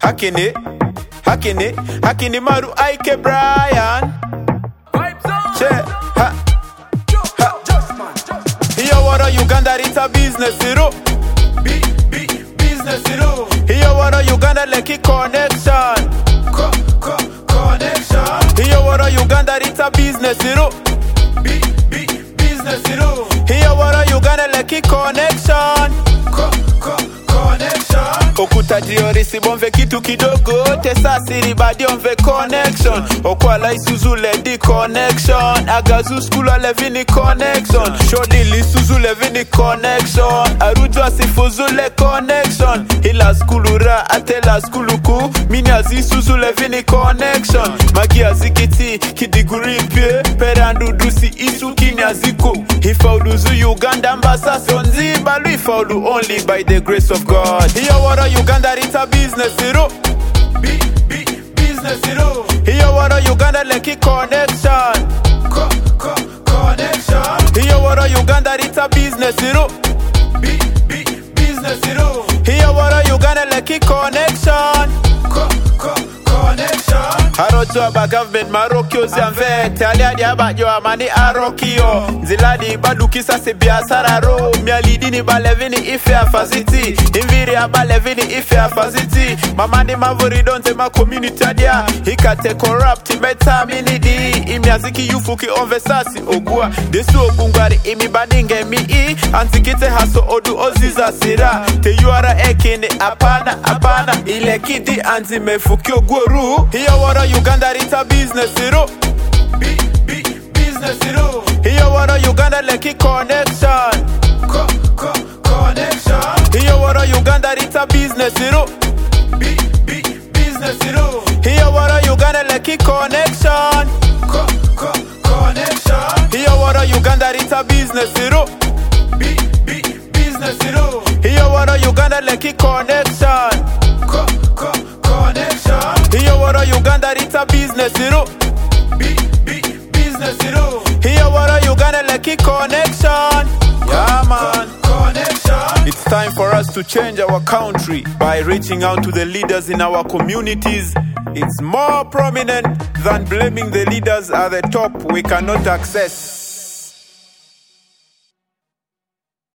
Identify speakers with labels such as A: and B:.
A: Hakini Maru Ike Brian. Che, ha. Here what Uganda, it's a business, business, Here what Uganda, Lekki connection. Connection. Here what Uganda, it's a business, business, Here what Uganda, Lekki connection. Connection. Okuta diorisi bonve kitu kidogo. Tesa siri badi onve connection. Okwala isuzu ledi connection. Agazu skula levini connection. Shodi lisuzu levini connection. Arujo asifuzu le connection. Hila skulura atela skuluku. Mini azisuzu levini connection. Magi azikiti kidiguripye. Perandu dusi isu kini aziko. Hifauduzu Uganda mbasa sonzi. Balu hifaudu only by the grace of God. Here what Uganda, it's a business, business, Here what Uganda, Lekki connection. Connection. Here what Uganda, it's a business, business, Here what Uganda, Lekki connection. Connection. Harojo aba government marokio zianve Taliadi aba yo amani arokio Ziladi badukisa se biasara ro Mialidini balevini ife afaziti Inviri aba levini ife afaziti Mamani mavuri donte ma community adia Hikate corrupt meta minidi Imiaziki yufuki onvesasi ogua Desu ogungari imi badinge mii Antikite haso odu oziza sira Te yuara ekini apana Ile kidi anti mefuki oguru Here what Uganda, it's a business, business, Here what Uganda, Lekki connection. Connection. Here what Uganda, it's a business, business, Here what Uganda, Lekki connection. Connection. Here what Uganda, it's a business, business, Here what Uganda, Lekki connection. Connection. Here what Uganda, it's a business, business, Here what Uganda, Lekki connection. Yeah, man. Connection. It's time for us to change our country by reaching out to the leaders in our communities. It's more prominent than blaming the leaders at the top we cannot access.